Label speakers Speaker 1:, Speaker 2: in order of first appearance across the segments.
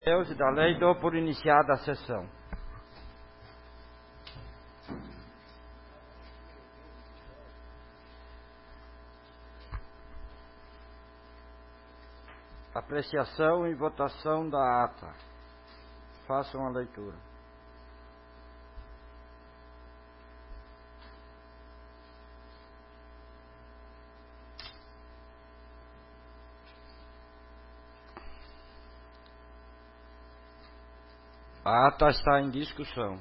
Speaker 1: Deus e da lei, dou por iniciada a sessão. Apreciação e votação da ata. Façam a leitura. A ata está em discussão.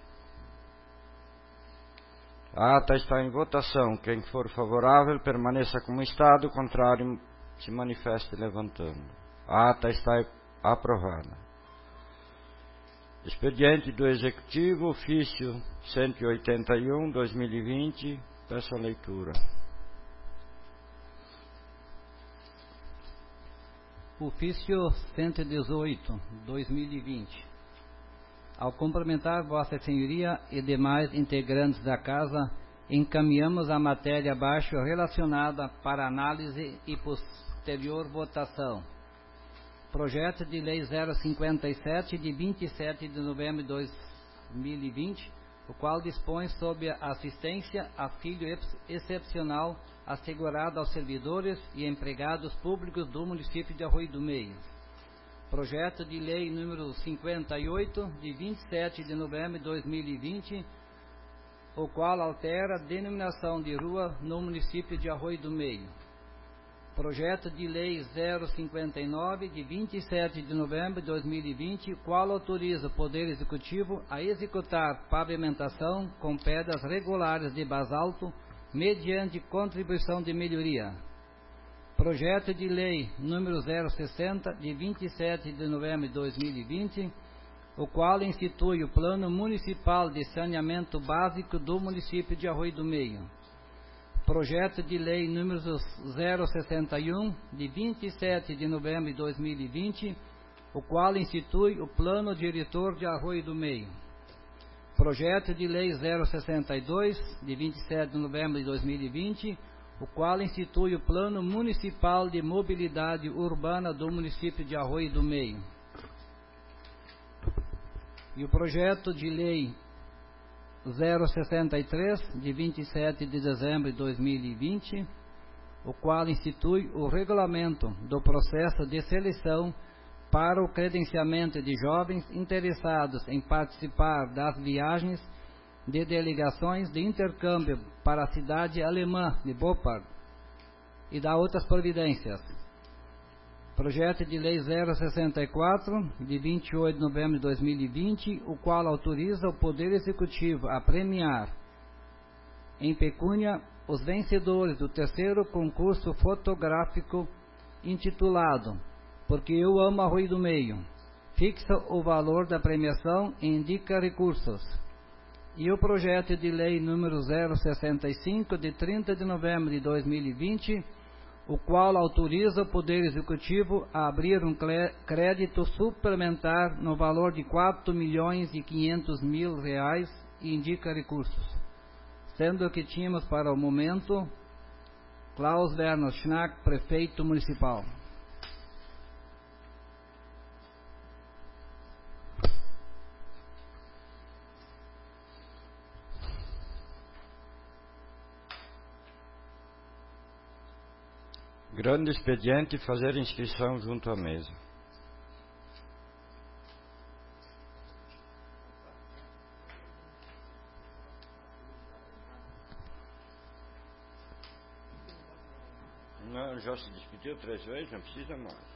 Speaker 1: A ata está em votação. Quem for favorável, permaneça como está. O contrário, se manifeste levantando. A ata está aprovada. Expediente do Executivo, ofício 181/2020. Peço a leitura.
Speaker 2: Ofício 118/2020. Ao cumprimentar Vossa Senhoria e demais integrantes da Casa, encaminhamos a matéria abaixo relacionada para análise e posterior votação. Projeto de Lei 057, de 27 de novembro de 2020, o qual dispõe sobre a assistência a filho excepcional assegurada aos servidores e empregados públicos do município de Arroio do Meio. Projeto de Lei número 58, de 27 de novembro de 2020, o qual altera a denominação de rua no município de Arroio do Meio. Projeto de Lei 059, de 27 de novembro de 2020, o qual autoriza o Poder Executivo a executar pavimentação com pedras regulares de basalto, mediante contribuição de melhoria. Projeto de Lei número 060, de 27 de novembro de 2020, o qual institui o Plano Municipal de Saneamento Básico do município de Arroio do Meio. Projeto de Lei número 061, de 27 de novembro de 2020, o qual institui o Plano Diretor de Arroio do Meio. Projeto de Lei 062, de 27 de novembro de 2020, o qual institui o Plano Municipal de Mobilidade Urbana do município de Arroio do Meio. E o Projeto de Lei 063, de 27 de dezembro de 2020, o qual institui o regulamento do processo de seleção para o credenciamento de jovens interessados em participar das viagens de delegações de intercâmbio para a cidade alemã de Bopard e da outras providências. Projeto de Lei 064, de 28 de novembro de 2020, o qual autoriza o Poder Executivo a premiar em pecúnia os vencedores do terceiro concurso fotográfico intitulado Porque Eu Amo Arroio do Meio. Fixa o valor da premiação e indica recursos. E o projeto de lei número 065, de 30 de novembro de 2020, o qual autoriza o Poder Executivo a abrir um crédito suplementar no valor de R$4.500.000 e indica recursos. Sendo que tínhamos para o momento Klaus Werner Schnack, prefeito municipal.
Speaker 1: Grande expediente, fazer inscrição junto à mesa. Não, já se discutiu 3 vezes, não precisa mais.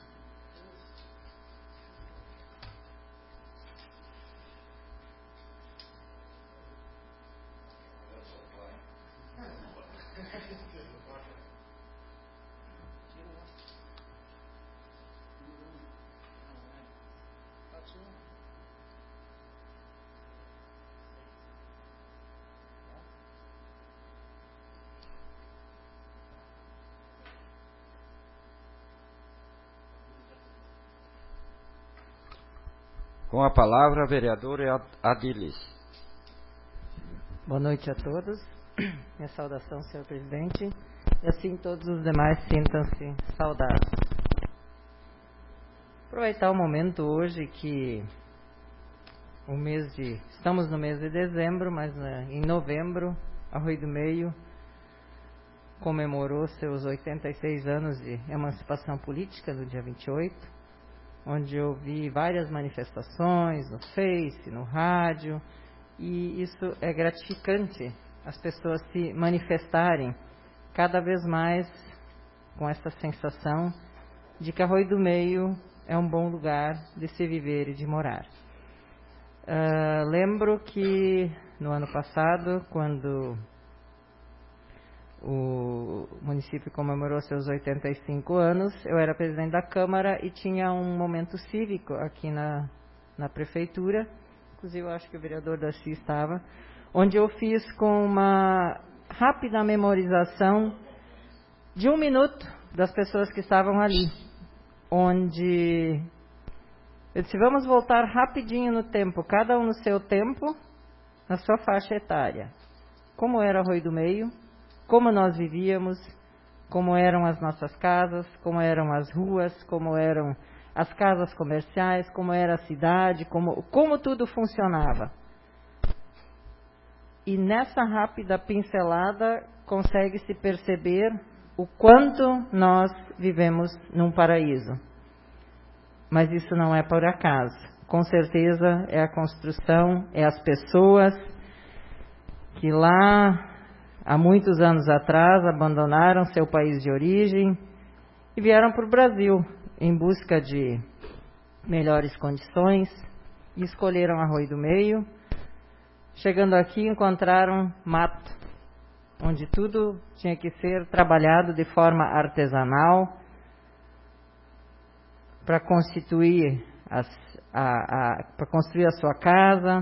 Speaker 1: Com a palavra, a vereadora Adilis.
Speaker 3: Boa noite a todos. Minha saudação, senhor presidente. E assim todos os demais sintam-se saudados. aproveitar o momento hoje que estamos no mês de dezembro, mas em novembro, Arroio do Meio comemorou seus 86 anos de emancipação política no dia 28, onde eu vi várias manifestações no Face, no rádio, e isso é gratificante, as pessoas se manifestarem cada vez mais com essa sensação de que Arroio do Meio é um bom lugar de se viver e de morar. Lembro que no ano passado, quando o município comemorou seus 85 anos, eu era presidente da Câmara e tinha um momento cívico aqui na prefeitura, inclusive eu acho que o vereador Darcy estava, onde eu fiz com uma rápida memorização de 1 minuto das pessoas que estavam ali, onde eu disse, vamos voltar rapidinho no tempo, cada um no seu tempo, na sua faixa etária. Como era Arroio do Meio, como nós vivíamos, como eram as nossas casas, como eram as ruas, como eram as casas comerciais, como era a cidade, como tudo funcionava. E nessa rápida pincelada consegue-se perceber o quanto nós vivemos num paraíso. Mas isso não é por acaso. Com certeza é a construção, é as pessoas que lá, há muitos anos atrás, abandonaram seu país de origem e vieram para o Brasil em busca de melhores condições e escolheram Arroio do Meio. Chegando aqui, encontraram mato, onde tudo tinha que ser trabalhado de forma artesanal para constituir para construir a sua casa,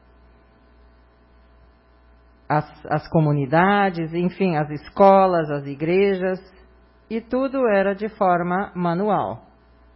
Speaker 3: as comunidades, enfim, as escolas, as igrejas, e tudo era de forma manual.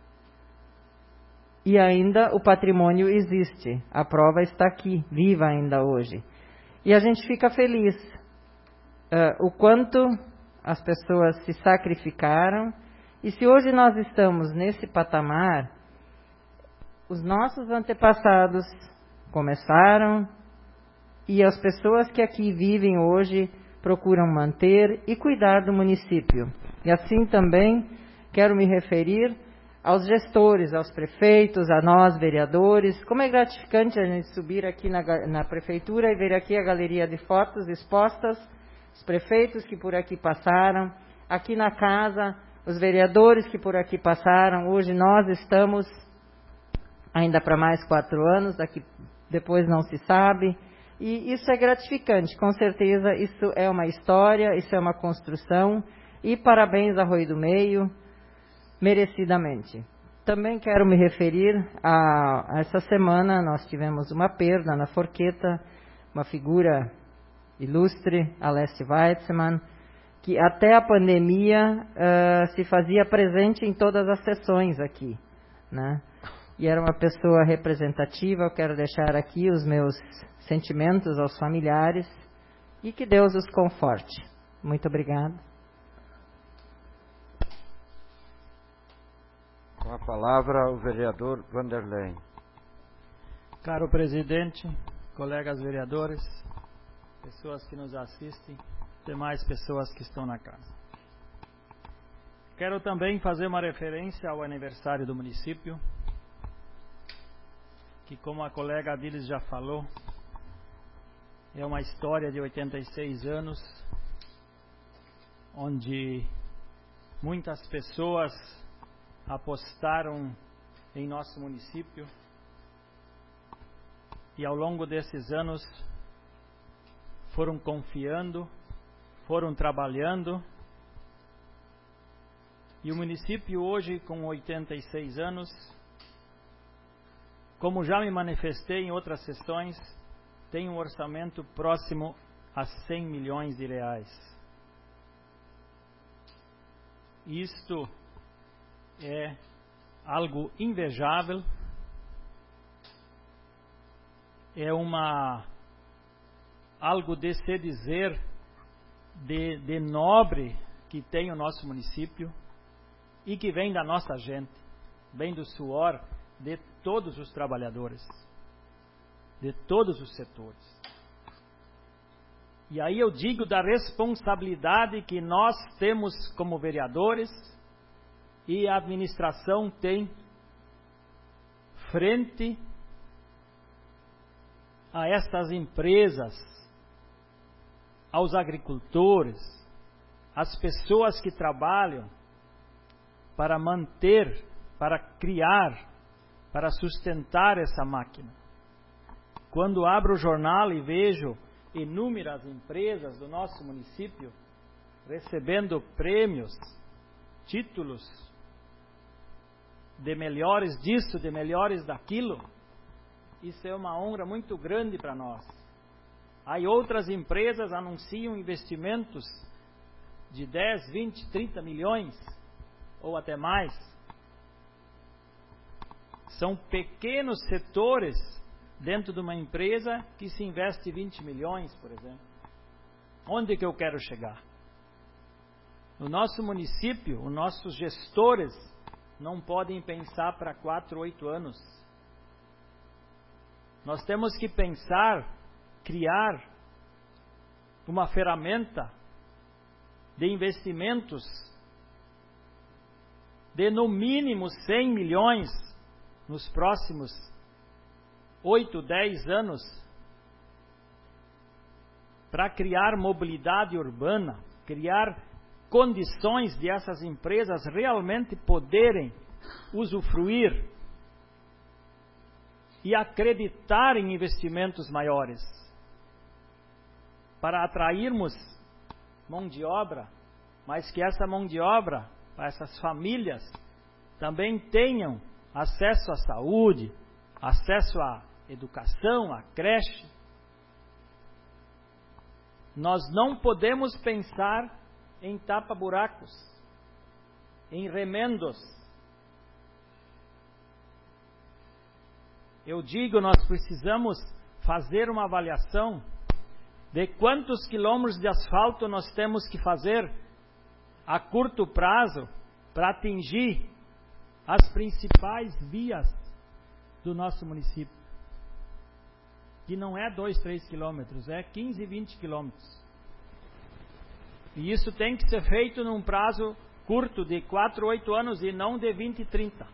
Speaker 3: E ainda o patrimônio existe, a prova está aqui, viva ainda hoje. E a gente fica feliz o quanto as pessoas se sacrificaram, e se hoje nós estamos nesse patamar, os nossos antepassados começaram, e as pessoas que aqui vivem hoje procuram manter e cuidar do município. E assim também quero me referir aos gestores, aos prefeitos, a nós vereadores. Como é gratificante a gente subir aqui na prefeitura e ver aqui a galeria de fotos expostas, os prefeitos que por aqui passaram, aqui na casa, os vereadores que por aqui passaram. Hoje nós estamos ainda para mais 4 anos, depois não se sabe. E isso é gratificante, com certeza isso é uma história, isso é uma construção, e parabéns a Arroio do Meio, merecidamente. Também quero me referir a essa semana, nós tivemos uma perda na Forqueta, uma figura ilustre, Alessio Weitzman, que até a pandemia se fazia presente em todas as sessões aqui, né? E era uma pessoa representativa. Eu quero deixar aqui os meus sentimentos aos familiares e que Deus os conforte. Muito obrigada.
Speaker 1: Com a palavra o vereador Vanderlei.
Speaker 4: Caro presidente, colegas vereadores, pessoas que nos assistem, demais pessoas que estão na casa. Quero também fazer uma referência ao aniversário do município, que, como a colega Adilis já falou, é uma história de 86 anos, onde muitas pessoas apostaram em nosso município e ao longo desses anos foram confiando, foram trabalhando, e o município hoje, com 86 anos, como já me manifestei em outras sessões, tem um orçamento próximo a 100 milhões de reais. Isto é algo invejável, é algo de se dizer de nobre que tem o nosso município e que vem da nossa gente. vem do suor de todos os trabalhadores, de todos os setores. E aí eu digo da responsabilidade que nós temos como vereadores e a administração tem frente a estas empresas, aos agricultores, às pessoas que trabalham para manter, para criar, para sustentar essa máquina. Quando abro o jornal e vejo inúmeras empresas do nosso município recebendo prêmios, títulos de melhores disso, de melhores daquilo, isso é uma honra muito grande para nós. Aí outras empresas anunciam investimentos de 10, 20, 30 milhões ou até mais. São pequenos setores dentro de uma empresa que se investe 20 milhões, por exemplo. Onde que eu quero chegar? No nosso município, os nossos gestores não podem pensar para 4, 8 anos. Nós temos que pensar, criar uma ferramenta de investimentos de no mínimo 100 milhões nos próximos 8, 10 anos para criar mobilidade urbana, criar condições de essas empresas realmente poderem usufruir e acreditar em investimentos maiores, para atrairmos mão de obra, mas que essa mão de obra, para essas famílias, também tenham acesso à saúde, acesso à educação, à creche. Nós não podemos pensar em tapa-buracos, em remendos. Eu digo, nós precisamos fazer uma avaliação de quantos quilômetros de asfalto nós temos que fazer a curto prazo para atingir as principais vias do nosso município. Que não é 2, 3 quilômetros, é 15, 20 quilômetros. E isso tem que ser feito num prazo curto de 4, 8 anos e não de 20, 30.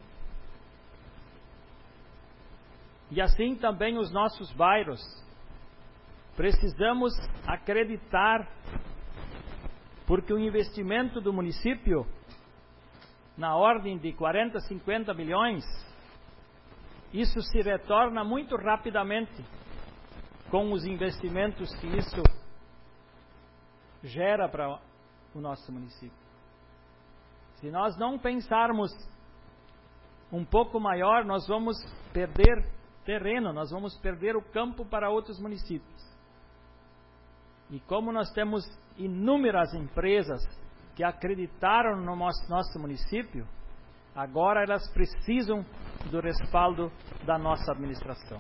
Speaker 4: E assim também os nossos bairros. Precisamos acreditar, porque o investimento do município, na ordem de 40, 50 milhões, isso se retorna muito rapidamente com os investimentos que isso gera para o nosso município. Se nós não pensarmos um pouco maior, nós vamos perder terreno, nós vamos perder o campo para outros municípios. E como nós temos inúmeras empresas que acreditaram no nosso município, agora elas precisam do respaldo da nossa administração.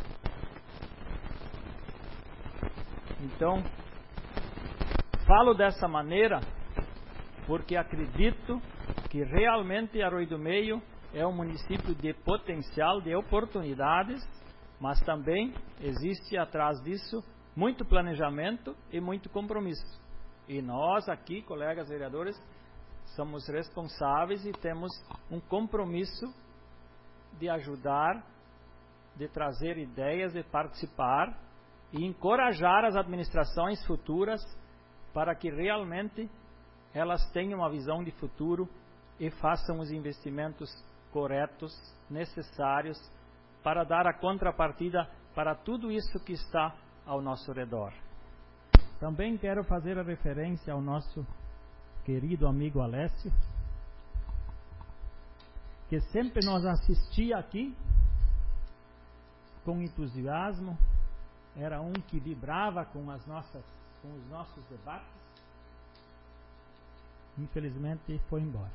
Speaker 4: Então, falo dessa maneira porque acredito que realmente Arroio do Meio é um município de potencial, de oportunidades, mas também existe atrás disso muito planejamento e muito compromisso. E nós aqui, colegas vereadores, somos responsáveis e temos um compromisso de ajudar, de trazer ideias, de participar e encorajar as administrações futuras para que realmente elas tenham uma visão de futuro e façam os investimentos corretos, necessários, para dar a contrapartida para tudo isso que está ao nosso redor. Também quero fazer a referência ao nosso querido amigo Alessio, que sempre nos assistia aqui com entusiasmo, era um que vibrava com os nossos debates. Infelizmente foi embora.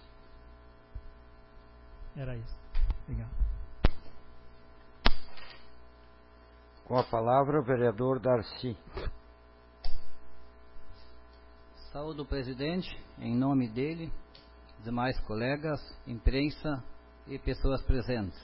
Speaker 4: Era isso. Obrigado.
Speaker 1: Com a palavra o vereador Darcy.
Speaker 2: Saúdo o presidente, em nome dele, demais colegas, imprensa e pessoas presentes.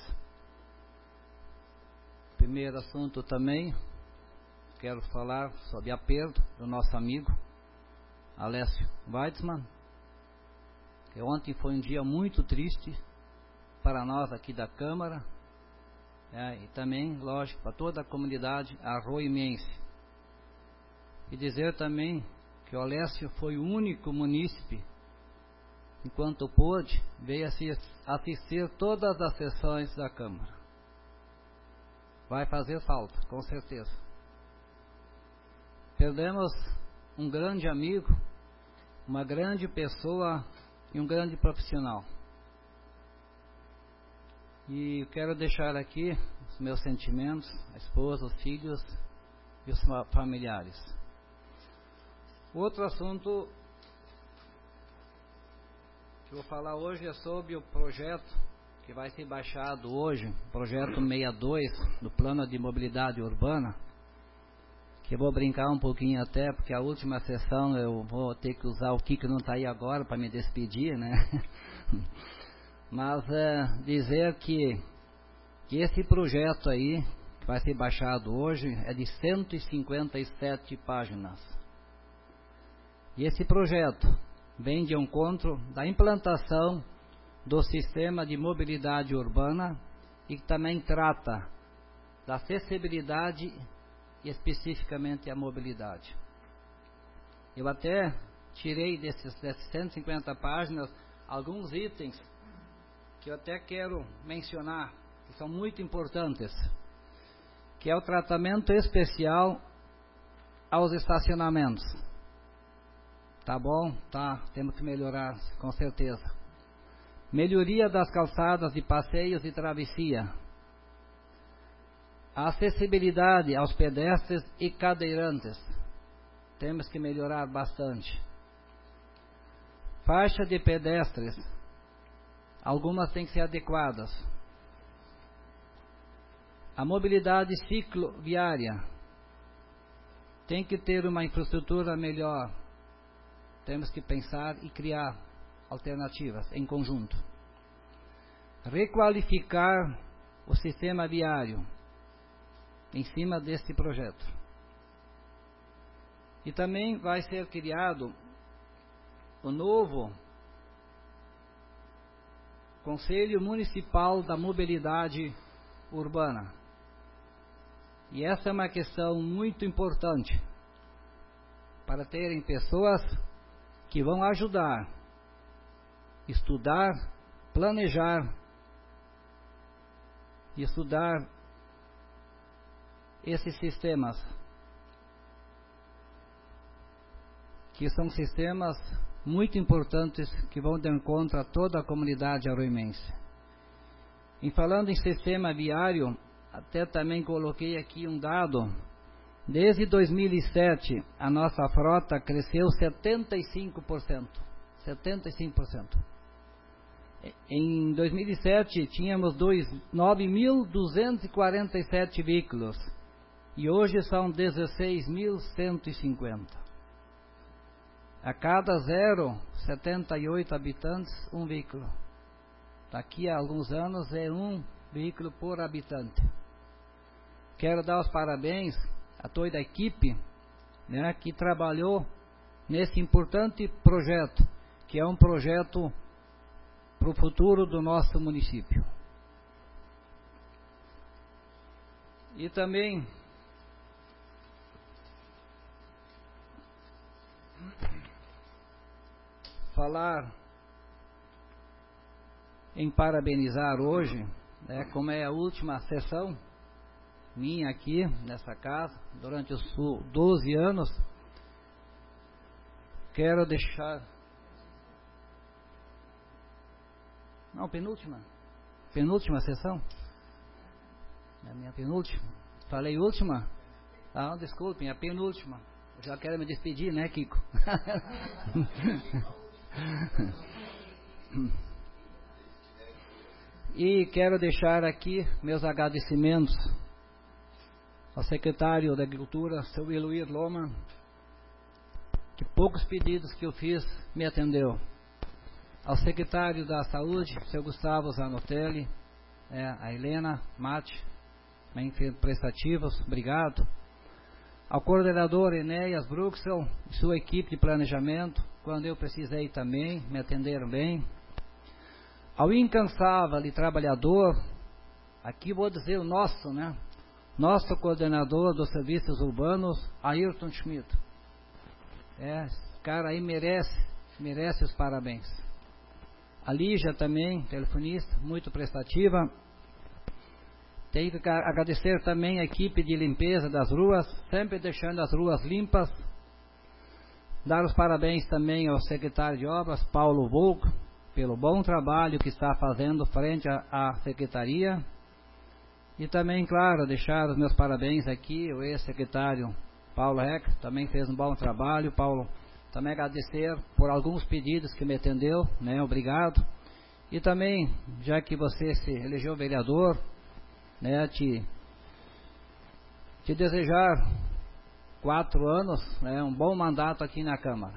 Speaker 2: Primeiro assunto também, quero falar sobre a perda do nosso amigo Alessio Weitzman, que ontem foi um dia muito triste para nós aqui da Câmara, e também, lógico, para toda a comunidade arroimense. E dizer também que o Alessio foi o único munícipe, enquanto pôde, veio assistir todas as sessões da Câmara. Vai fazer falta, com certeza. Perdemos um grande amigo, uma grande pessoa e um grande profissional. E quero deixar aqui os meus sentimentos, a esposa, os filhos e os familiares. Outro assunto que eu vou falar hoje é sobre o projeto que vai ser baixado hoje, projeto 62 do Plano de Mobilidade Urbana, que eu vou brincar um pouquinho até, porque a última sessão eu vou ter que usar o Kiko, não está aí agora para me despedir, né? Mas dizer que esse projeto aí, que vai ser baixado hoje, é de 157 páginas. E esse projeto vem de encontro da implantação do sistema de mobilidade urbana e também trata da acessibilidade e especificamente a mobilidade. Eu até tirei dessas 150 páginas alguns itens que eu até quero mencionar, que são muito importantes, que é o tratamento especial aos estacionamentos. Tá bom? Tá, temos que melhorar, com certeza. Melhoria das calçadas de passeios e travessia. A acessibilidade aos pedestres e cadeirantes. Temos que melhorar bastante. Faixa de pedestres. Algumas têm que ser adequadas. A mobilidade cicloviária. Tem que ter uma infraestrutura melhor. Temos que pensar e criar alternativas em conjunto. Requalificar o sistema viário em cima deste projeto. E também vai ser criado o novo Conselho Municipal da Mobilidade Urbana. E essa é uma questão muito importante para terem pessoas que vão ajudar, estudar, planejar e estudar esses sistemas, que são sistemas muito importantes que vão de encontro a toda a comunidade arroimense. E falando em sistema viário, até também coloquei aqui um dado. Desde 2007, a nossa frota cresceu 75%. 75%. Em 2007, tínhamos 9.247 veículos. E hoje são 16.150. A cada 0,78 habitantes, um veículo. Daqui a alguns anos é um veículo por habitante. Quero dar os parabéns a toda a equipe, né, que trabalhou nesse importante projeto, que é um projeto para o futuro do nosso município. E também falar em parabenizar hoje, né, como é a última sessão minha aqui nessa casa, durante os 12 anos, quero deixar... Não, penúltima sessão? É a minha penúltima? Falei última? Ah, desculpem, a penúltima. Eu já quero me despedir, né, Kiko? E quero deixar aqui meus agradecimentos ao secretário da Agricultura, seu Eloir Loma, que poucos pedidos que eu fiz me atendeu. ao secretário da Saúde, seu Gustavo Zanotelli, a Helena Mate, também prestativos, obrigado. Ao coordenador Enéas Bruxel e sua equipe de planejamento, quando eu precisei também, me atenderam bem. Ao incansável e trabalhador, aqui vou dizer o nosso, nosso coordenador dos serviços urbanos, Ayrton Schmidt. Esse cara aí merece os parabéns. A Lígia também, telefonista, muito prestativa. Tenho que agradecer também a equipe de limpeza das ruas, sempre deixando as ruas limpas. Dar os parabéns também ao secretário de obras, Paulo Volk, pelo bom trabalho que está fazendo frente à secretaria. E também, claro, deixar os meus parabéns aqui, o ex-secretário Paulo Heck, também fez um bom trabalho. Paulo, também agradecer por alguns pedidos que me atendeu, obrigado. E também, já que você se elegeu vereador, te desejar 4 anos, um bom mandato aqui na Câmara.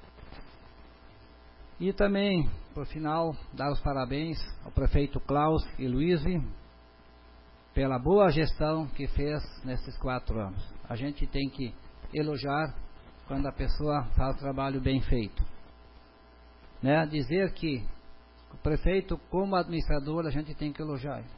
Speaker 2: E também, por final, dar os parabéns ao prefeito Klaus e Luizy pela boa gestão que fez nesses 4 anos. A gente tem que elogiar quando a pessoa faz o trabalho bem feito. Dizer que o prefeito, como administrador, a gente tem que elogiar ele.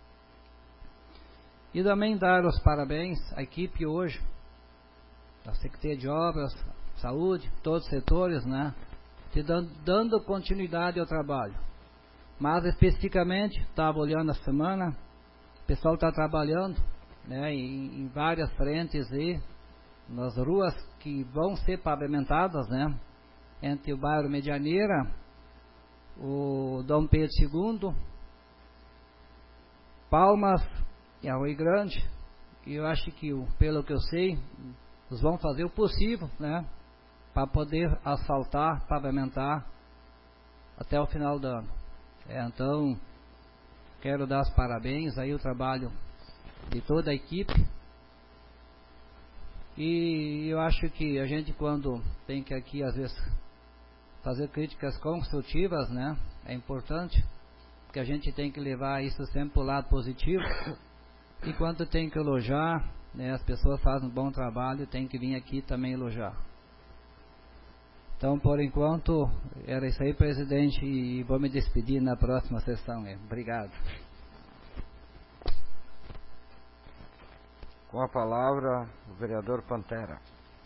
Speaker 2: E também dar os parabéns à equipe hoje, da Secretaria de Obras, Saúde, todos os setores, dando continuidade ao trabalho. Mas especificamente, estava olhando a semana, o pessoal está trabalhando em várias frentes aí, nas ruas que vão ser pavimentadas, entre o bairro Medianeira, o Dom Pedro II, Palmas e Arroio Grande. E eu acho que, pelo que eu sei, eles vão fazer o possível, para poder asfaltar, pavimentar até o final do ano. Então, quero dar os parabéns aí o trabalho de toda a equipe. E eu acho que a gente, quando tem que aqui, às vezes, fazer críticas construtivas, é importante, porque a gente tem que levar isso sempre para o lado positivo. E quando tem que elogiar, as pessoas fazem um bom trabalho, tem que vir aqui também elogiar. Então, por enquanto, era isso aí, presidente, e vou me despedir na próxima sessão. Obrigado.
Speaker 1: Com a palavra, o vereador Pantera.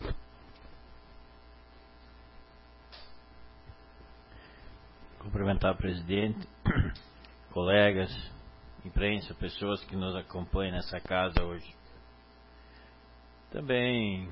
Speaker 5: Cumprimentar o presidente, colegas, imprensa, pessoas que nos acompanham nessa casa hoje. Também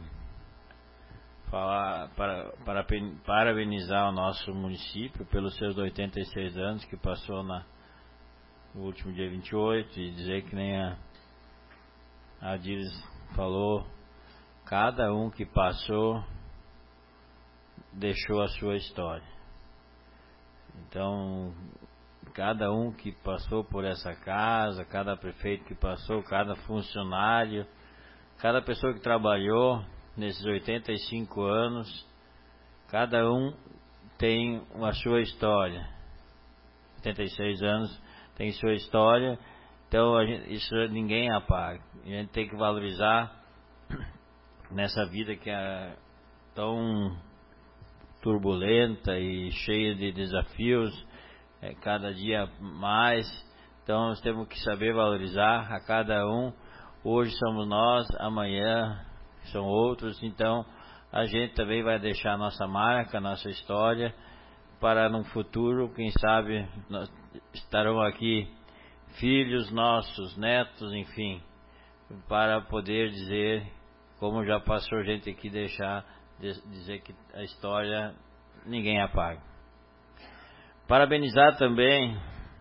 Speaker 5: parabenizar o nosso município pelos seus 86 anos que passou no último dia 28 e dizer que nem a Diris falou, cada um que passou deixou a sua história. Então, cada um que passou por essa casa, cada prefeito que passou, cada funcionário, cada pessoa que trabalhou nesses 85 anos, cada um tem a sua história. 86 anos tem sua história, então isso ninguém apaga. A gente tem que valorizar nessa vida que é tão turbulenta e cheia de desafios, cada dia mais. Então nós temos que saber valorizar a cada um. Hoje somos nós, amanhã são outros. Então a gente também vai deixar a nossa marca, a nossa história, para no futuro, quem sabe, estarão aqui filhos nossos, netos, enfim, para poder dizer, como já passou gente aqui, dizer que a história ninguém apaga. Parabenizar também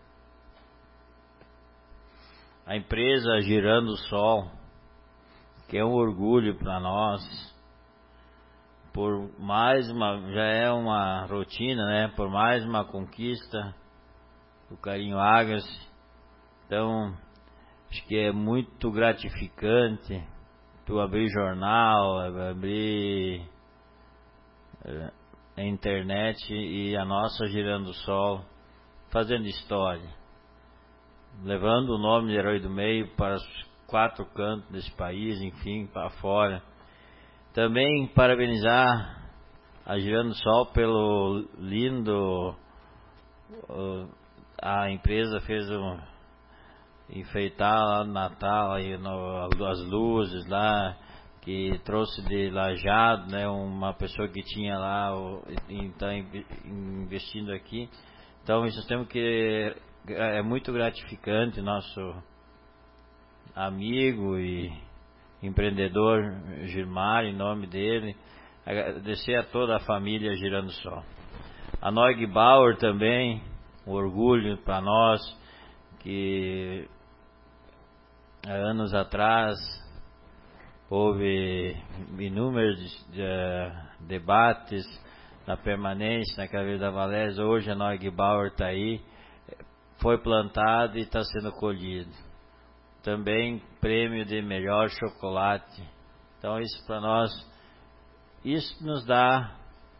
Speaker 5: a empresa Girando o Sol, que é um orgulho para nós, por mais já é uma rotina, por mais uma conquista do Carinho Agras. Então, acho que é muito gratificante tu abrir jornal, abrir a internet e a nossa Girando o Sol, fazendo história, levando o nome de Herói do Meio para os 4 cantos desse país, enfim, para fora. Também parabenizar a Girando o Sol pelo lindo... A empresa fez enfeitar lá no Natal, aí as luzes lá, que trouxe de Lajeado, né, uma pessoa que tinha lá, está investindo aqui. Então isso temos que... É muito gratificante, nosso amigo e empreendedor Gilmar, em nome dele, agradecer a toda a família Girando o Sol. A Noig Bauer também, um orgulho para nós, que há anos atrás houve inúmeros debates na permanência, na Caveira da Valéria. Hoje a Noig Bauer está aí, foi plantado e está sendo colhido. Também prêmio de melhor chocolate. Então isso para nós, isso nos dá,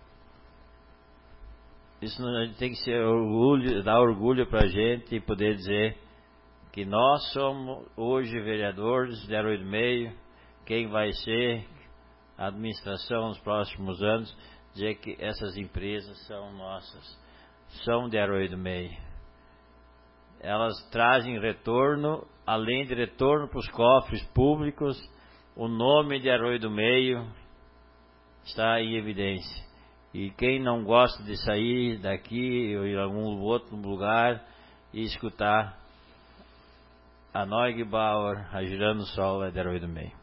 Speaker 5: isso tem que ser orgulho, dar orgulho para a gente e poder dizer que nós somos hoje vereadores de Herói do Meio, quem vai ser a administração nos próximos anos, dizer que essas empresas são nossas, são de Herói do Meio. Elas trazem retorno, além de retorno para os cofres públicos, o nome de Herói do Meio está em evidência. E quem não gosta de sair daqui ou em algum outro lugar e escutar a Noig Bauer, a Girando o Sol é de Herói do Meio.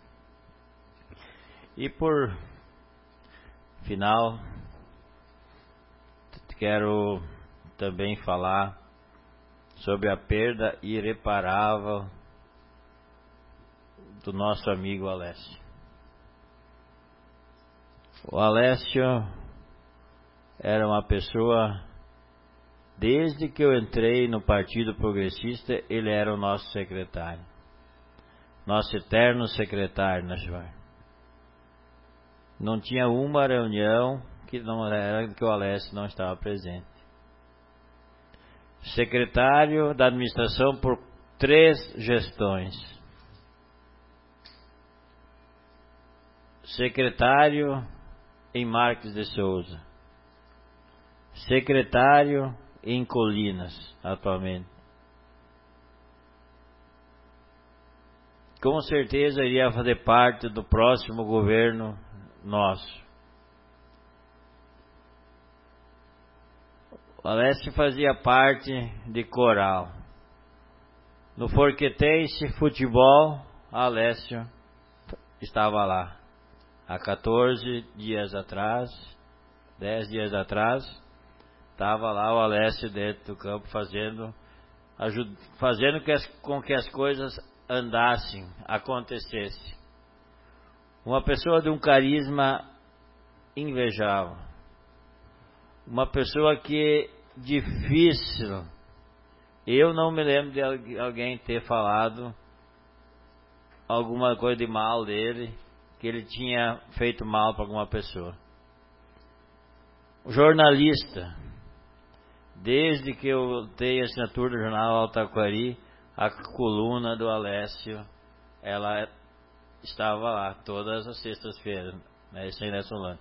Speaker 5: E por final, quero também falar sobre a perda irreparável do nosso amigo Alessio. O Alessio era uma pessoa, desde que eu entrei no Partido Progressista, ele era o nosso secretário, nosso eterno secretário nacional. Não tinha uma reunião que não era que o Alessio não estava presente. Secretário da administração por 3 gestões. Secretário em Marques de Souza. Secretário em Colinas, atualmente. Com certeza iria fazer parte do próximo governo nosso. O Alessio fazia parte de coral. No Forquetense Futebol, Alessio estava lá. Há 14 dias atrás, 10 dias atrás, estava lá o Alessio dentro do campo fazendo com que as coisas andassem, acontecessem. Uma pessoa de um carisma invejável. Uma pessoa que é difícil. Eu não me lembro de alguém ter falado alguma coisa de mal dele, que ele tinha feito mal para alguma pessoa. O jornalista, desde que eu dei a assinatura do jornal Altaquari, a coluna do Alessio, ela estava lá todas as sextas-feiras, né, sem Solano.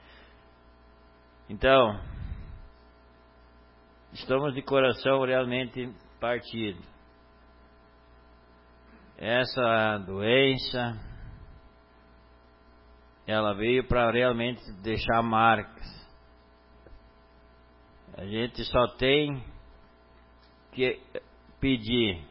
Speaker 5: Então, estamos de coração realmente partido. Essa doença, ela veio para realmente deixar marcas. A gente só tem que pedir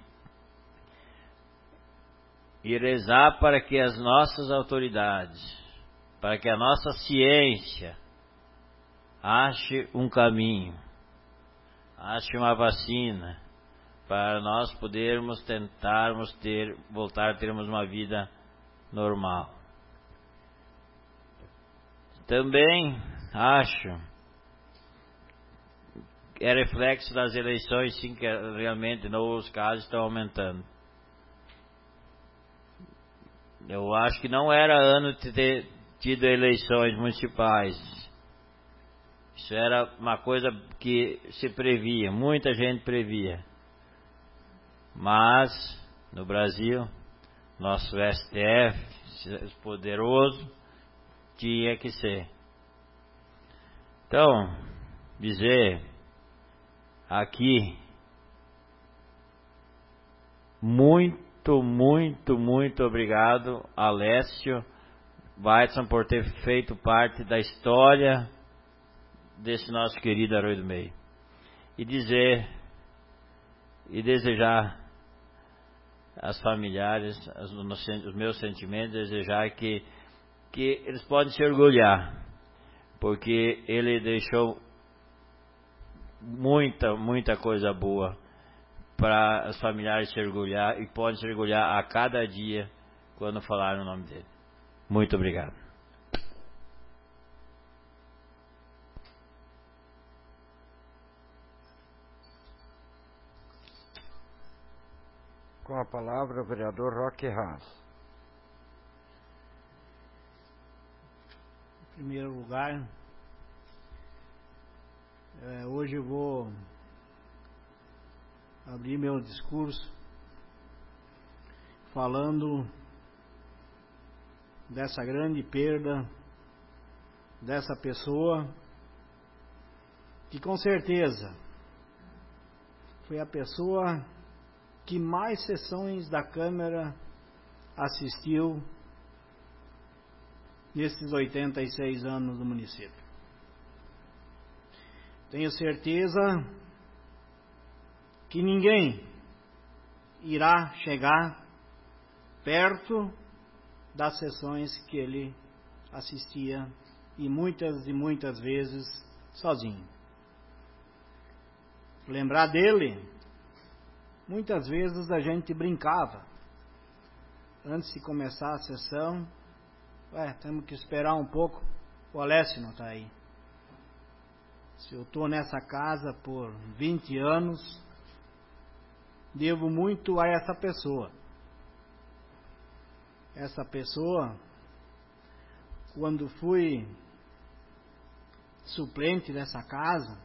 Speaker 5: e rezar para que as nossas autoridades, para que a nossa ciência ache um caminho, ache uma vacina, para nós podermos tentarmos voltar a termos uma vida normal. Também acho que é reflexo das eleições, sim, que realmente os casos estão aumentando. Eu acho que não era ano de ter tido eleições municipais. Isso era uma coisa que se previa, muita gente previa. Mas, no Brasil, nosso STF, poderoso, tinha que ser. Então, dizer aqui, muito, muito, muito obrigado, Alessio Weidson, por ter feito parte da história desse nosso querido Arroio do Meio. E dizer, e desejar às familiares, os meus sentimentos, desejar que eles podem se orgulhar, porque ele deixou muita coisa boa para os familiares se orgulhar, e podem se orgulhar a cada dia quando falar o nome dele. Muito obrigado.
Speaker 1: Com a palavra o vereador Roque Haas.
Speaker 6: Em primeiro lugar, hoje eu vou abrir meu discurso falando dessa grande perda dessa pessoa que com certeza foi a pessoa que mais sessões da Câmara assistiu nesses 86 anos do município. Tenho certeza que ninguém irá chegar perto das sessões que ele assistia, e muitas vezes sozinho. Lembrar dele, muitas vezes a gente brincava antes de começar a sessão. Temos que esperar um pouco, o Alessio não está aí. Se eu estou nessa casa por 20 anos, devo muito a essa pessoa. Essa pessoa, quando fui suplente dessa casa,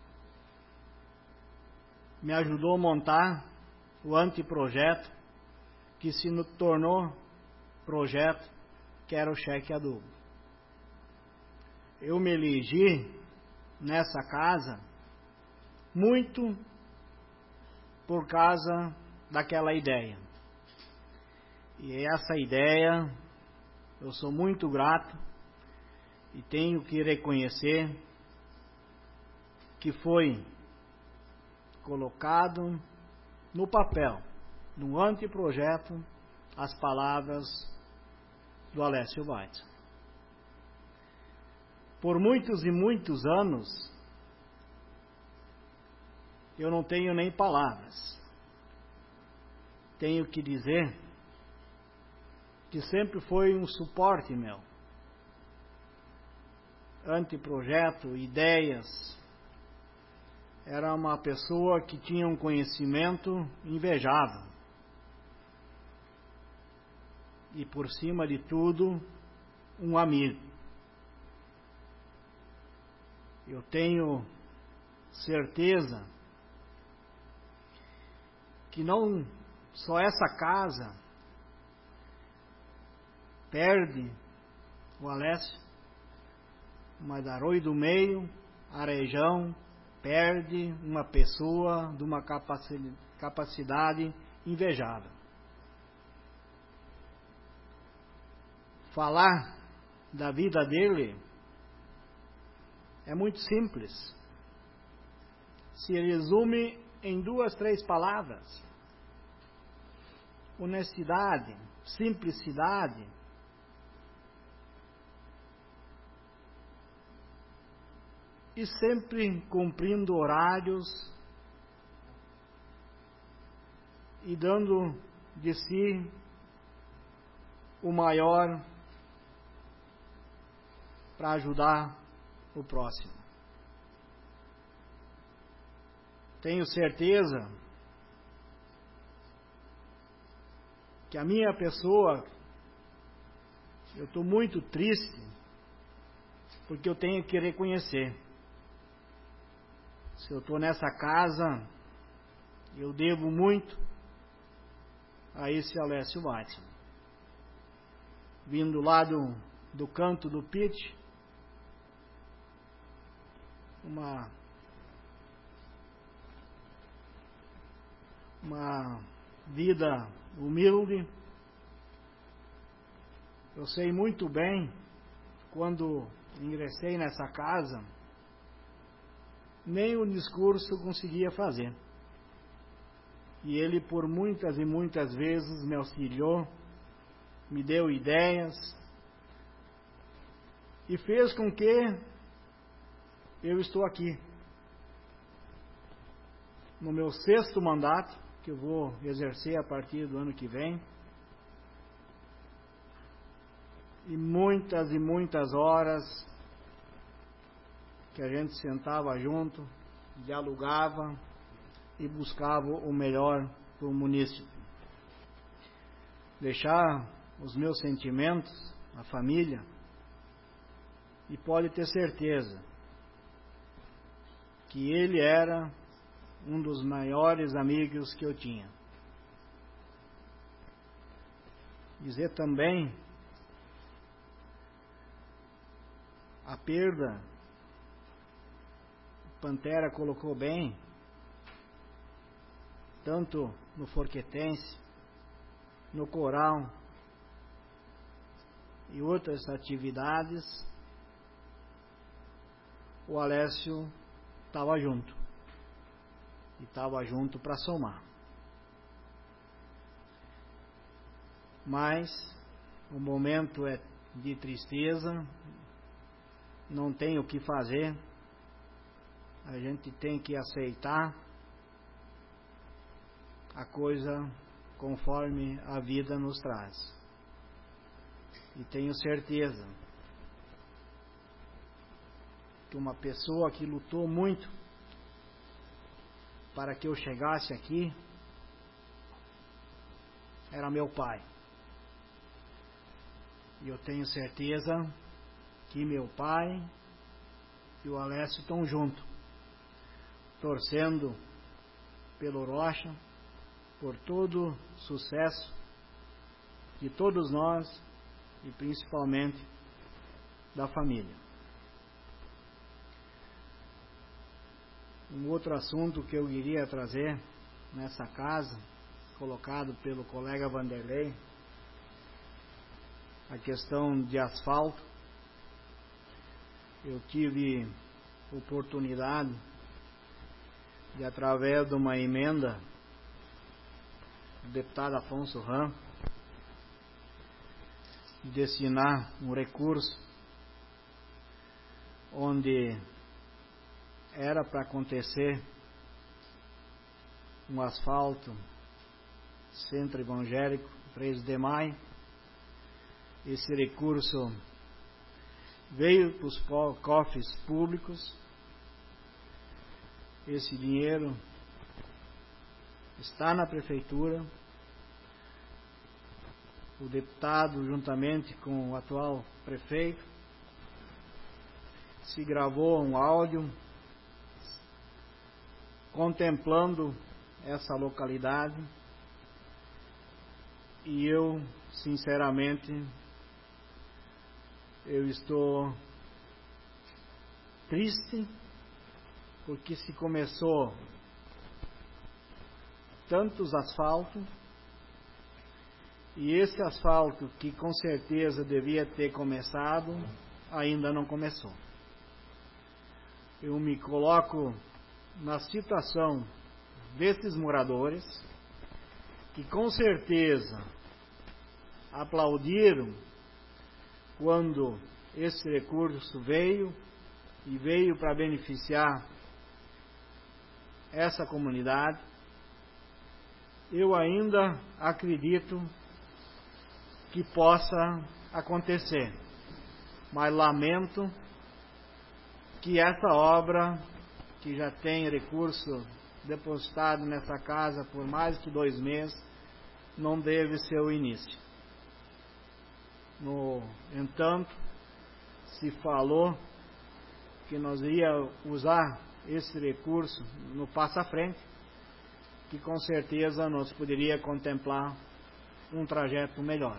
Speaker 6: me ajudou a montar o anteprojeto que se tornou projeto, que era o cheque adubo. Eu me elegi nessa casa muito por causa daquela ideia. E essa ideia eu sou muito grato e tenho que reconhecer que foi colocado no papel, no anteprojeto, as palavras do Alessio Weidson. Por muitos e muitos anos, eu não tenho nem palavras. Tenho que dizer que sempre foi um suporte meu. Anteprojeto, ideias. Era uma pessoa que tinha um conhecimento invejável. E por cima de tudo, um amigo. Eu tenho certeza que não só essa casa perde o Alessio, mas Arroio do Meio, a região, perde uma pessoa de uma capacidade invejável. Falar da vida dele é muito simples. Se resume em 2, 3 palavras: honestidade, simplicidade, e sempre cumprindo horários e dando de si o maior para ajudar o próximo. Tenho certeza que a minha pessoa, eu estou muito triste, porque eu tenho que reconhecer se eu estou nessa casa, eu devo muito a esse Alessio Watson. Vindo lá do canto do Pit, uma vida humilde. Eu sei muito bem, quando ingressei nessa casa, nem o discurso conseguia fazer. E ele, por muitas e muitas vezes, me auxiliou, me deu ideias e fez com que eu estou aqui, no meu 6º mandato, que eu vou exercer a partir do ano que vem. E muitas horas que a gente sentava junto, dialogava e buscava o melhor para o munícipe. Deixar os meus sentimentos à família, e pode ter certeza que ele era um dos maiores amigos que eu tinha. Dizer também a perda, Pantera colocou bem, tanto no Forquetense, no coral e outras atividades, o Alessio estava junto, e estava junto para somar. Mas o momento é de tristeza, não tem o que fazer, a gente tem que aceitar a coisa conforme a vida nos traz. E tenho certeza que uma pessoa que lutou muito para que eu chegasse aqui era meu pai. E eu tenho certeza que meu pai e o Alessio estão juntos, torcendo pelo Rocha, por todo sucesso de todos nós e principalmente da família. Um outro assunto que eu iria trazer nessa casa, colocado pelo colega Vanderlei, a questão de asfalto. Eu tive oportunidade de, através de uma emenda do deputado Afonso Ram, destinar um recurso onde era para acontecer um asfalto centro evangélico 13 de maio. Esse recurso veio para os cofres públicos. Esse dinheiro está na prefeitura. O deputado, juntamente com o atual prefeito, se gravou um áudio contemplando essa localidade, e eu, sinceramente, eu estou triste, porque se começou tantos asfaltos, e esse asfalto que com certeza devia ter começado, ainda não começou. Eu me coloco na situação desses moradores, que com certeza aplaudiram quando esse recurso veio, e veio para beneficiar essa comunidade. Eu ainda acredito que possa acontecer, mas lamento que essa obra, que já tem recurso depositado nessa casa por mais de 2 meses, não deve ser o início. No entanto, se falou que nós ia usar esse recurso no Passa Frente, que com certeza nos poderia contemplar um trajeto melhor.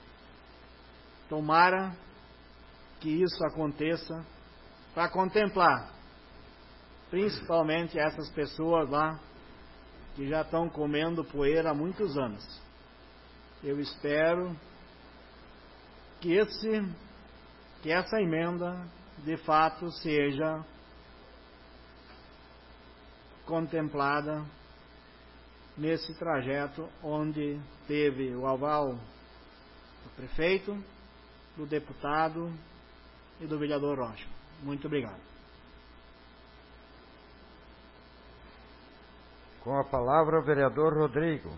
Speaker 6: Tomara que isso aconteça para contemplar principalmente essas pessoas lá que já estão comendo poeira há muitos anos. Eu espero que essa emenda de fato seja contemplada nesse trajeto onde teve o aval do prefeito, do deputado e do vereador Rocha. Muito obrigado.
Speaker 1: Com a palavra o vereador Rodrigo.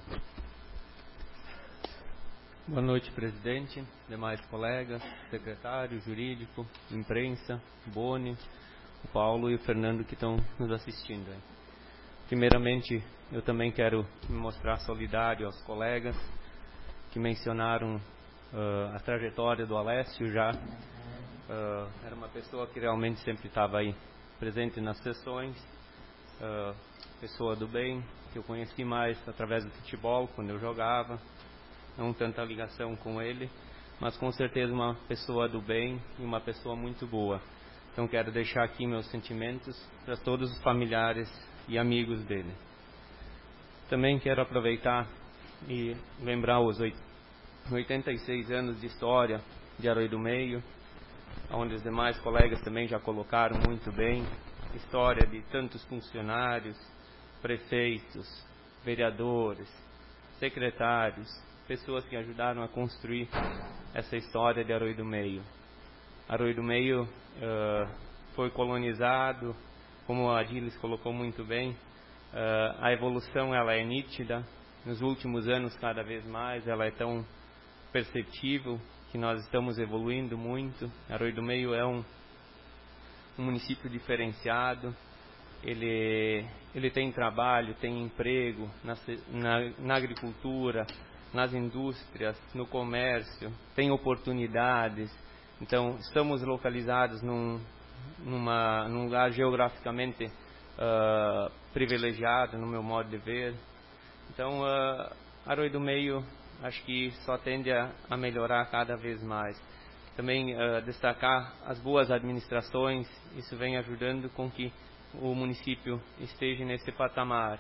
Speaker 7: Boa noite, presidente, demais colegas, secretário, jurídico, imprensa, Boni, o Paulo e o Fernando que estão nos assistindo. Primeiramente, eu também quero me mostrar solidário aos colegas que mencionaram a trajetória do Alessio já. Era uma pessoa que realmente sempre estava aí presente nas sessões, pessoa do bem, que eu conheci mais através do futebol, quando eu jogava, não tanta ligação com ele, mas com certeza uma pessoa do bem e uma pessoa muito boa. Então quero deixar aqui meus sentimentos para todos os familiares e amigos dele. Também quero aproveitar e lembrar os 86 anos de história de Aroí do Meio, onde os demais colegas também já colocaram muito bem, história de tantos funcionários, prefeitos, vereadores, secretários, pessoas que ajudaram a construir essa história de Aroí do Meio. Aroí do Meio foi colonizado, como a Adilis colocou muito bem, a evolução ela é nítida, nos últimos anos cada vez mais, ela é tão perceptível que nós estamos evoluindo muito. Aroí do Meio é um município diferenciado, ele tem trabalho, tem emprego na agricultura, nas indústrias, no comércio, tem oportunidades. Então, estamos localizados num lugar geograficamente privilegiado, no meu modo de ver. Então, Aroí do Meio, acho que só tende a melhorar cada vez mais. Também destacar as boas administrações, isso vem ajudando com que o município esteja nesse patamar.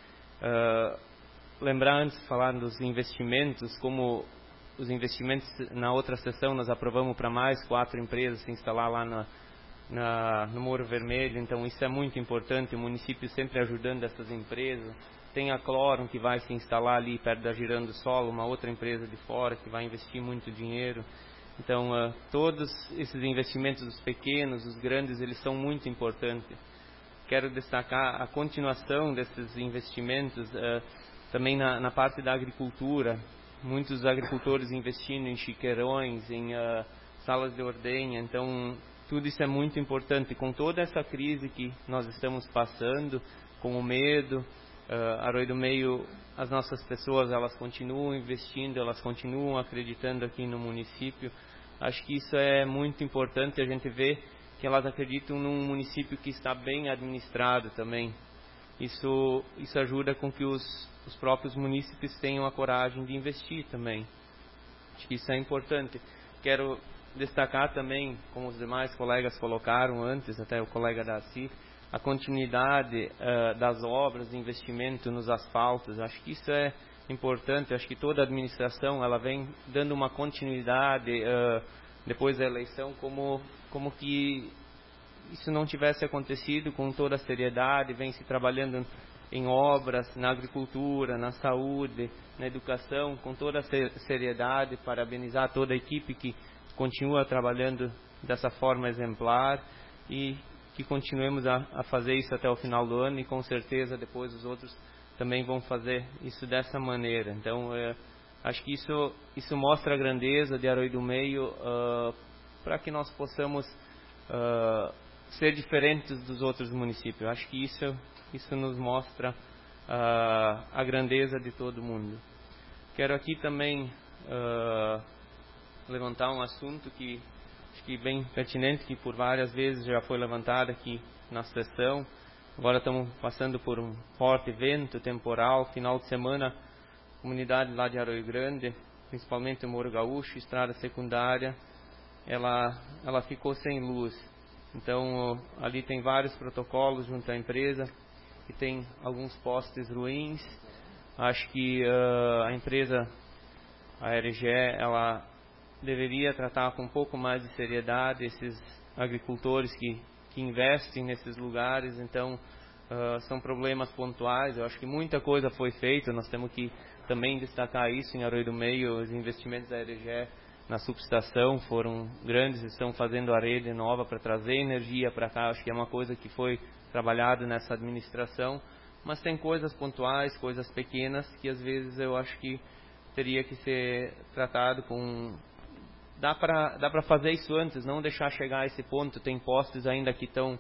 Speaker 7: Lembrar antes de falar dos investimentos, como os investimentos na outra sessão nós aprovamos para mais 4 empresas se instalar lá no Moro Vermelho, então isso é muito importante, o município sempre ajudando essas empresas. Tem a Clorum que vai se instalar ali perto da Girando Solo, uma outra empresa de fora que vai investir muito dinheiro. Então todos esses investimentos, os pequenos, os grandes, eles são muito importantes. Quero destacar a continuação desses investimentos também na parte da agricultura, muitos agricultores investindo em chiqueirões, em salas de ordenha, então tudo isso é muito importante. Com toda essa crise que nós estamos passando, com o medo, Aroí do Meio, as nossas pessoas, elas continuam investindo, elas continuam acreditando aqui no município. Acho que isso é muito importante, a gente vê que elas acreditam num município que está bem administrado também. Isso ajuda com que os próprios munícipes tenham a coragem de investir também. Acho que isso é importante. Quero destacar também, como os demais colegas colocaram antes, até o colega Darcy, a continuidade das obras de investimento nos asfaltos. Acho que isso é importante. Acho que toda a administração ela vem dando uma continuidade depois da eleição, como que isso não tivesse acontecido, com toda a seriedade, vem se trabalhando em obras, na agricultura, na saúde, na educação, com toda a seriedade. Parabenizar toda a equipe que continua trabalhando dessa forma exemplar e que continuemos a fazer isso até o final do ano, e com certeza depois os outros também vão fazer isso dessa maneira. Então, acho que isso mostra a grandeza de Aroí do Meio, para que nós possamos ser diferentes dos outros municípios. Acho que isso nos mostra a grandeza de todo mundo. Quero aqui também levantar um assunto que acho que bem pertinente, que por várias vezes já foi levantado aqui na sessão, Agora estamos passando por um forte vento temporal. Final de semana, comunidade lá de Arroio Grande, principalmente o Morro Gaúcho, estrada secundária, ela ficou sem luz. Então ali tem vários protocolos junto à empresa, que tem alguns postes ruins. Acho que a empresa, a RGE, ela deveria tratar com um pouco mais de seriedade esses agricultores que investem nesses lugares. Então são problemas pontuais. Eu acho que muita coisa foi feita, nós temos que também destacar isso. Em Arroio do Meio, os investimentos da RGE na subestação foram grandes, estão fazendo a rede nova para trazer energia para cá. Acho que é uma coisa que foi trabalhada nessa administração, mas tem coisas pontuais, coisas pequenas, que às vezes eu acho que teria que ser tratado com... Dá para fazer isso antes, não deixar chegar a esse ponto. Tem postes ainda que estão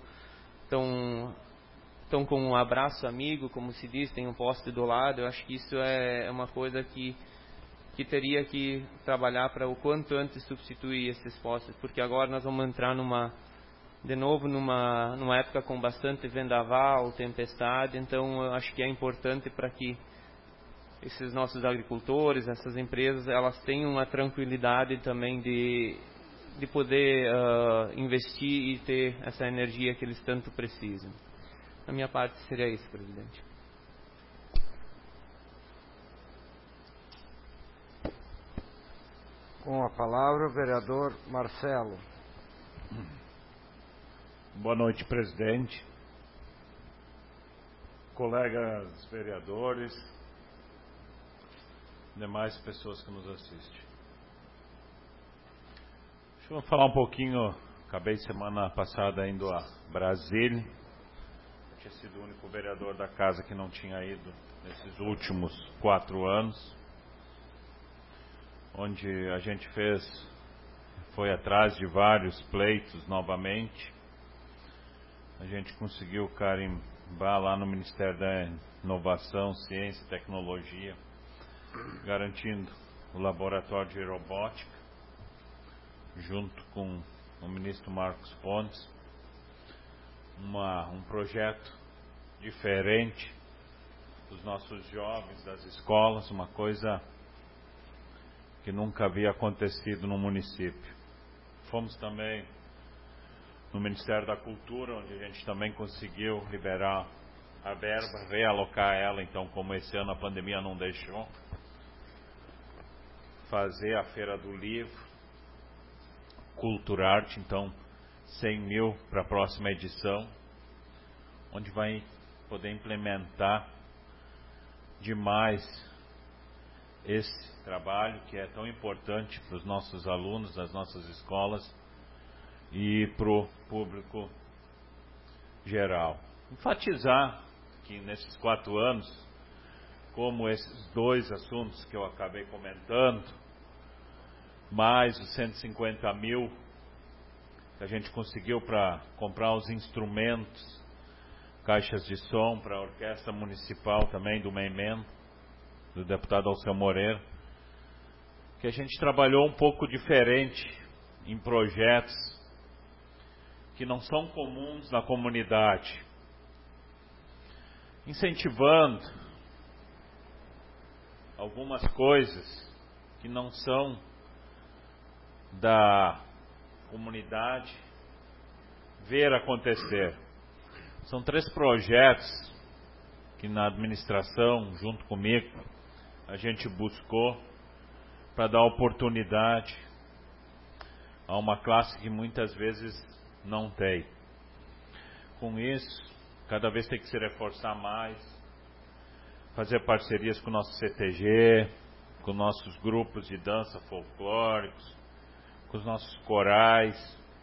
Speaker 7: com um abraço amigo, como se diz, tem um poste do lado. Eu acho que isso é uma coisa que teria que trabalhar para o quanto antes substituir esses postes, porque agora nós vamos entrar de novo numa época com bastante vendaval, tempestade. Então eu acho que é importante para que esses nossos agricultores, essas empresas, elas tenham a tranquilidade também de poder investir e ter essa energia que eles tanto precisam. Da minha parte seria isso, presidente.
Speaker 1: Com a palavra o vereador Marcelo.
Speaker 8: Boa noite, presidente, colegas vereadores, demais pessoas que nos assistem. Deixa eu falar um pouquinho. Acabei semana passada indo a Brasília. Eu tinha sido o único vereador da casa que não tinha ido nesses últimos 4 anos, onde a gente foi atrás de vários pleitos novamente. A gente conseguiu carimbar lá no Ministério da Inovação, Ciência e Tecnologia, garantindo o laboratório de robótica, junto com o ministro Marcos Pontes, um projeto diferente dos nossos jovens das escolas, uma coisa que nunca havia acontecido no município. Fomos também no Ministério da Cultura, onde a gente também conseguiu liberar a verba, realocar ela. Então, como esse ano a pandemia não deixou, fazer a Feira do Livro, Culturarte, então 100 mil para a próxima edição, onde vai poder implementar demais esse trabalho que é tão importante para os nossos alunos das nossas escolas e para o público geral. Enfatizar que nesses 4 anos, como esses 2 assuntos que eu acabei comentando, mais os 150 mil que a gente conseguiu para comprar os instrumentos, caixas de som para a Orquestra Municipal também do Meimem, do deputado Alceu Moreira, que a gente trabalhou um pouco diferente em projetos que não são comuns na comunidade, incentivando algumas coisas que não são da comunidade ver acontecer. São 3 projetos que na administração, junto comigo, a gente buscou para dar oportunidade a uma classe que muitas vezes não tem. Com isso, cada vez tem que se reforçar mais, fazer parcerias com o nosso CTG, com nossos grupos de dança folclóricos, com os nossos corais,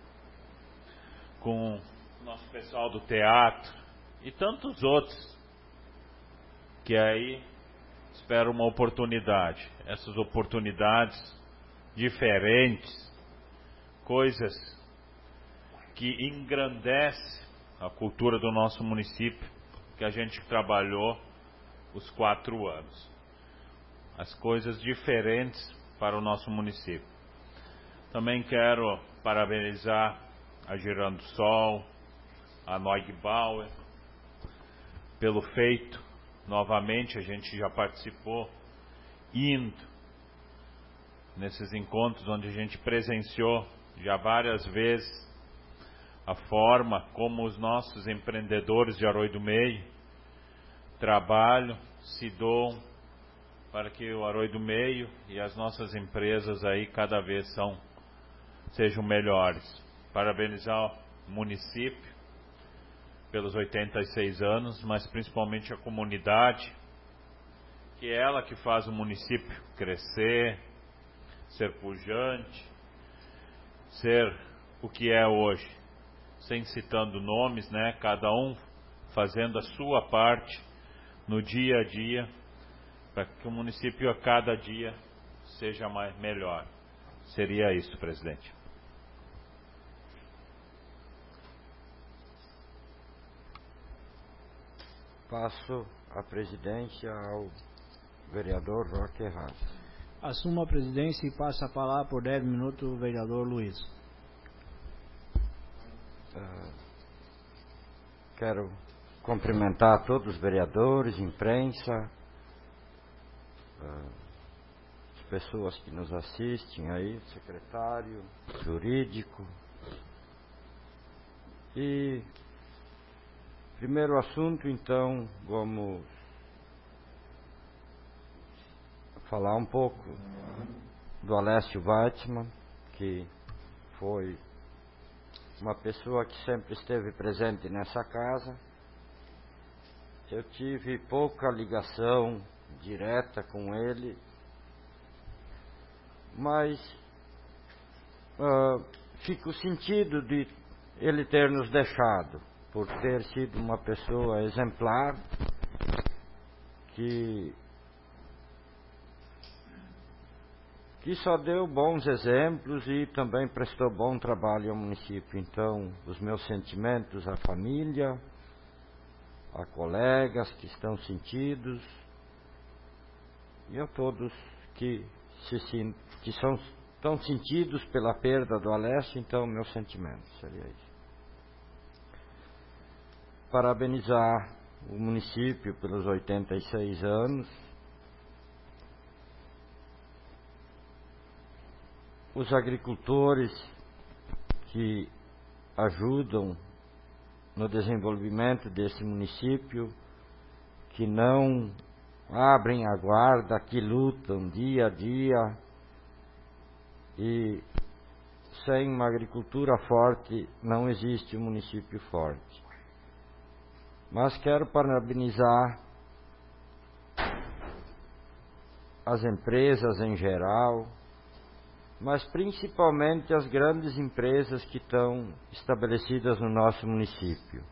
Speaker 8: com o nosso pessoal do teatro e tantos outros, que aí espero uma oportunidade. Essas oportunidades diferentes, coisas que engrandecem a cultura do nosso município, que a gente trabalhou os 4 anos. As coisas diferentes para o nosso município. Também quero parabenizar a Girando Sol, a Neugbauer, pelo feito. Novamente, a gente já participou, indo nesses encontros onde a gente presenciou já várias vezes a forma como os nossos empreendedores de Arroio do Meio trabalham, se doam para que o Arroio do Meio e as nossas empresas aí cada vez sejam melhores. Parabenizar o município pelos 86 anos, mas principalmente a comunidade, que é ela que faz o município crescer, ser pujante, ser o que é hoje, sem citando nomes, né? Cada um fazendo a sua parte no dia a dia, para que o município a cada dia seja melhor. Seria isso, presidente.
Speaker 1: Passo a presidência ao vereador Roque Errado.
Speaker 6: Assumo a presidência e passo a palavra por 10 minutos o vereador Luiz.
Speaker 1: Quero cumprimentar todos os vereadores, imprensa, as pessoas que nos assistem aí, secretário, jurídico. E primeiro assunto, então, vamos falar um pouco do Alessio Weizmann, que foi uma pessoa que sempre esteve presente nessa casa. Eu tive pouca ligação direta com ele, mas fico sentido de ele ter nos deixado, por ter sido uma pessoa exemplar, que só deu bons exemplos e também prestou bom trabalho ao município. Então, os meus sentimentos à família, a colegas que estão sentidos e a todos que estão sentidos pela perda do Alessio. Então, meus sentimentos seria isso. Parabenizar o município pelos 86 anos. Os agricultores que ajudam no desenvolvimento desse município, que não abrem a guarda, que lutam dia a dia, e sem uma agricultura forte não existe um município forte. Mas quero parabenizar as empresas em geral, mas principalmente as grandes empresas que estão estabelecidas no nosso município.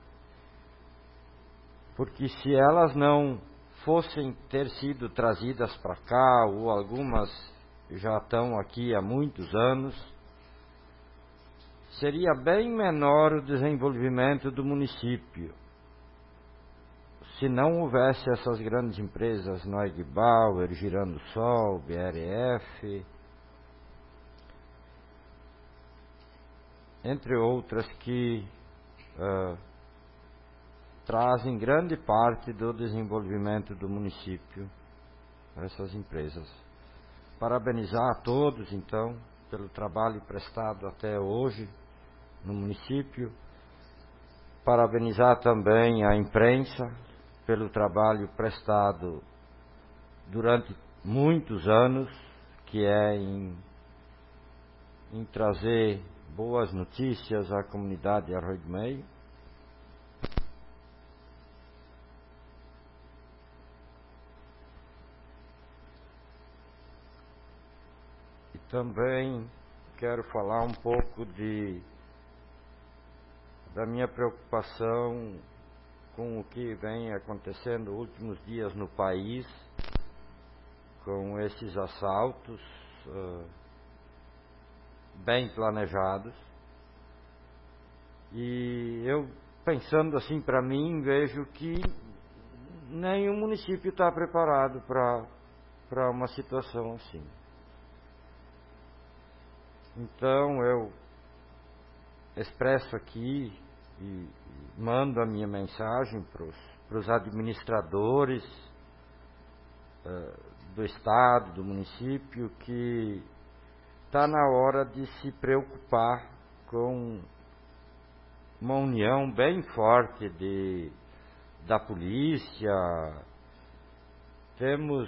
Speaker 1: Porque se elas não fossem ter sido trazidas para cá, ou algumas já estão aqui há muitos anos, seria bem menor o desenvolvimento do município. Se não houvesse essas grandes empresas, Noig Bauer, Girando Sol, BRF, entre outras, que trazem grande parte do desenvolvimento do município, essas empresas. Parabenizar a todos, então, pelo trabalho prestado até hoje no município. Parabenizar também a imprensa pelo trabalho prestado durante muitos anos, que é em trazer boas notícias à comunidade de Arroio do Meio. E também quero falar um pouco da minha preocupação com o que vem acontecendo nos últimos dias no país, com esses assaltos bem planejados. E eu, pensando assim para mim, vejo que nenhum município está preparado para uma situação assim. Então eu expresso aqui e mando a minha mensagem para para os administradores do Estado, do município, que está na hora de se preocupar com uma união bem forte da polícia. Temos...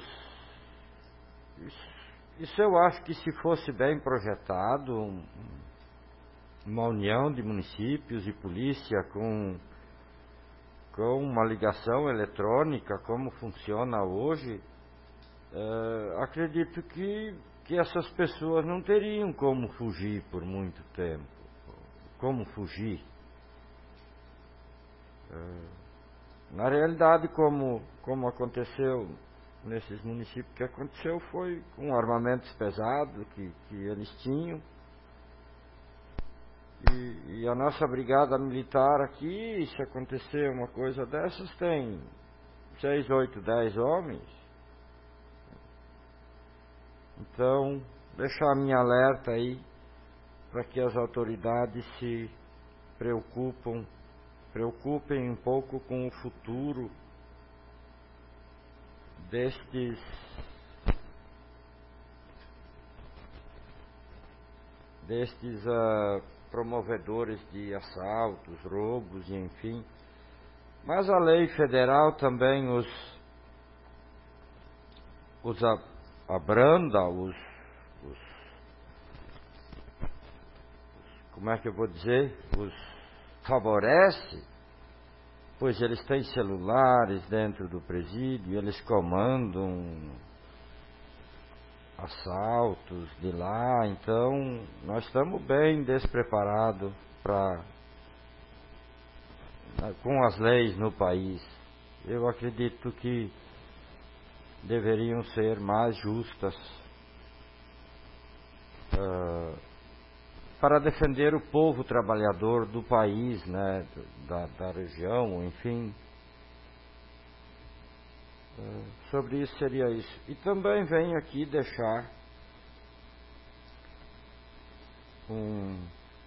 Speaker 1: Isso eu acho que, se fosse bem projetado, uma união de municípios e polícia com uma ligação eletrônica, como funciona hoje, acredito que essas pessoas não teriam como fugir por muito tempo. Como fugir? Na realidade, como aconteceu nesses municípios, que aconteceu foi com armamentos pesados que eles tinham. E a nossa brigada militar aqui, se acontecer uma coisa dessas, tem 6, 8, 10 homens. Então, deixar a minha alerta aí, para que as autoridades se preocupem um pouco com o futuro destes promovedores de assaltos, roubos e enfim. Mas a lei federal também os abranda, como é que eu vou dizer, os favorece, pois eles têm celulares dentro do presídio, eles comandam assaltos de lá. Então nós estamos bem despreparados com as leis no país. Eu acredito que deveriam ser mais justas para defender o povo trabalhador do país, né, da região, enfim. Sobre isso seria isso. E também venho aqui deixar um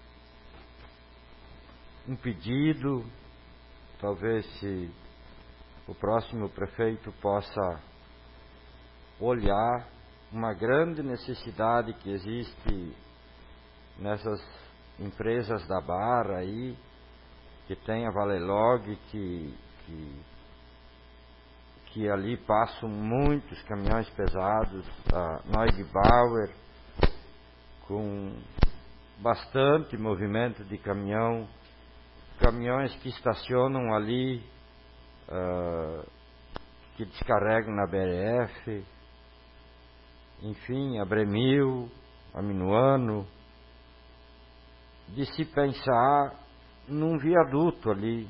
Speaker 1: pedido, talvez se o próximo prefeito possa olhar uma grande necessidade que existe nessas empresas da Barra aí, que tem a Valelog, que ali passam muitos caminhões pesados, a Neugebauer, com bastante movimento de caminhões que estacionam ali, que descarregam na BRF, enfim, a Bremil, a Minuano, de se pensar num viaduto ali.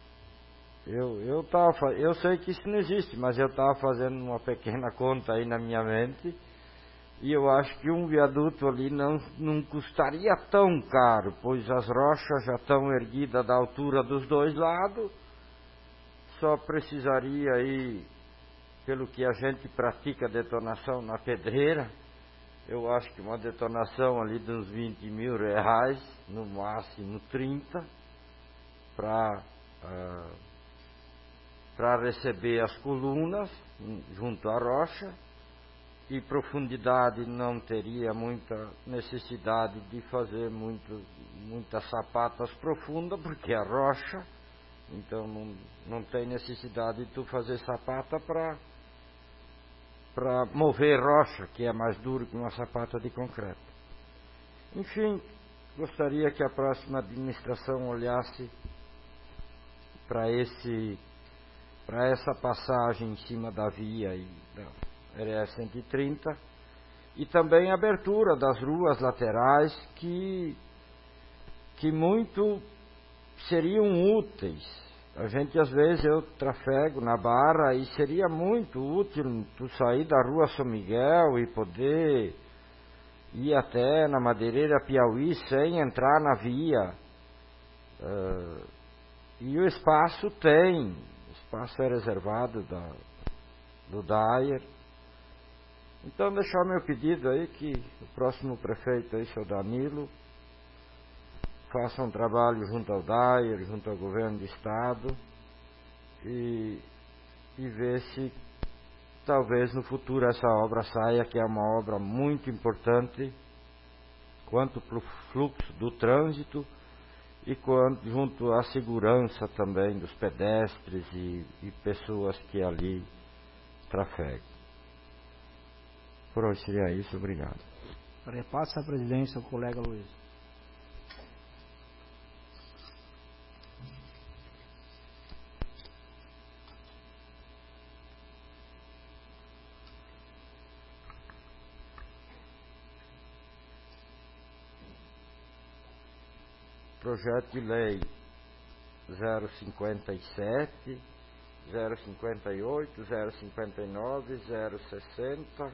Speaker 1: Eu sei que isso não existe, mas eu estava fazendo uma pequena conta aí na minha mente, e eu acho que um viaduto ali não custaria tão caro, pois as rochas já estão erguidas da altura dos dois lados. Só precisaria aí, pelo que a gente pratica detonação na pedreira, eu acho que uma detonação ali de uns 20 mil reais, no máximo 30, para receber as colunas junto à rocha, e profundidade não teria muita necessidade de fazer muitas sapatas profundas, porque é rocha, então não tem necessidade de tu fazer sapata para mover rocha, que é mais duro que uma sapata de concreto. Enfim, gostaria que a próxima administração olhasse para essa passagem em cima da via e da RS 130, e também a abertura das ruas laterais que muito seriam úteis. A gente, às vezes, eu trafego na Barra e seria muito útil tu sair da rua São Miguel e poder ir até na Madeireira Piauí sem entrar na via. E o espaço o espaço é reservado do Dyer. Então, deixar meu pedido aí que o próximo prefeito aí, seu Danilo, faça um trabalho junto ao Dyer, junto ao governo do Estado, e ver se talvez no futuro essa obra saia, que é uma obra muito importante, quanto para o fluxo do trânsito e quanto junto à segurança também dos pedestres e pessoas que ali trafegam. Por hoje seria isso, obrigado.
Speaker 6: Repassa a presidência ao colega Luiz.
Speaker 1: Projeto de Lei 057, 058, 059, 060,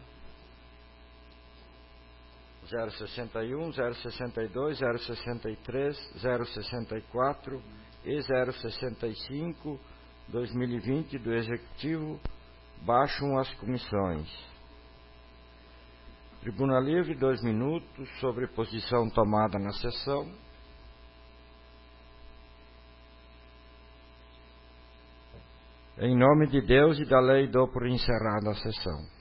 Speaker 1: 061, 062, 063, 064 e 065, 2020 do Executivo, baixam as comissões. Tribuna Livre, 2 minutos, sobre posição tomada na sessão. Em nome de Deus e da lei, dou por encerrada a sessão.